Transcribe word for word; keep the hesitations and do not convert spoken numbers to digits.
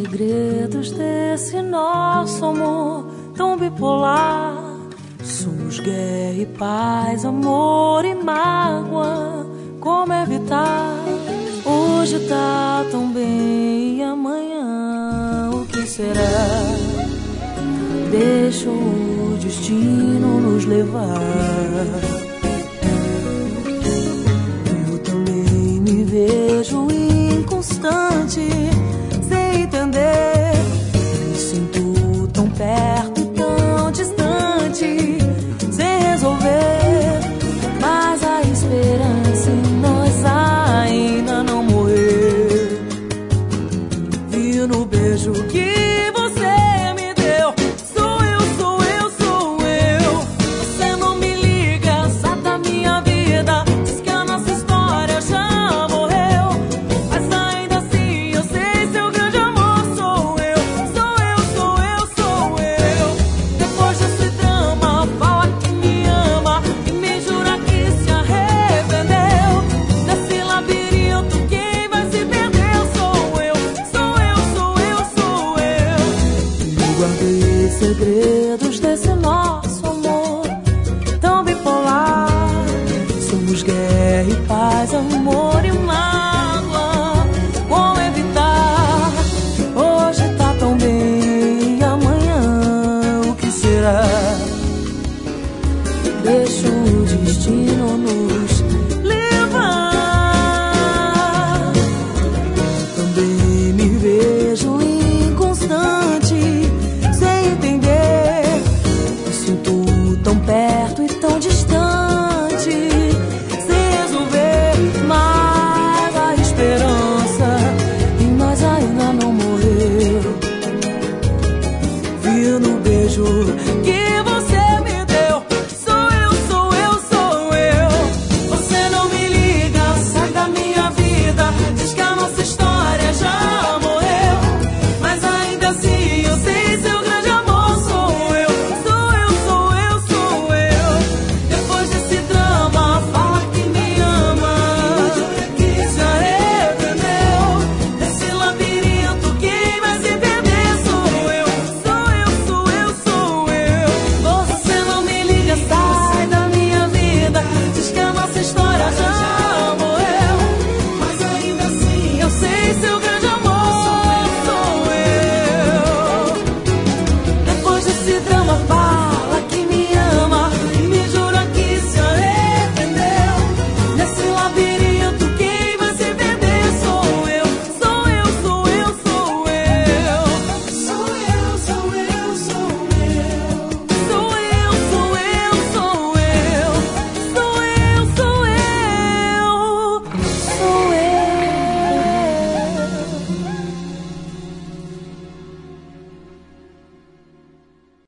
segredos desse nosso amor tão bipolar. Somos guerra e paz, amor e mágoa. Como evitar? Hoje tá tão bem e amanhã o que será? Deixa o destino nos levar. Eu também me vejo inconstante, sem entender. Me sinto tão perto e tão distante, sem resolver. Mas a esperança em nós ainda não morreu. Vi no beijo que segredos desse nosso amor tão bipolar. Somos guerra e paz, amor e mar.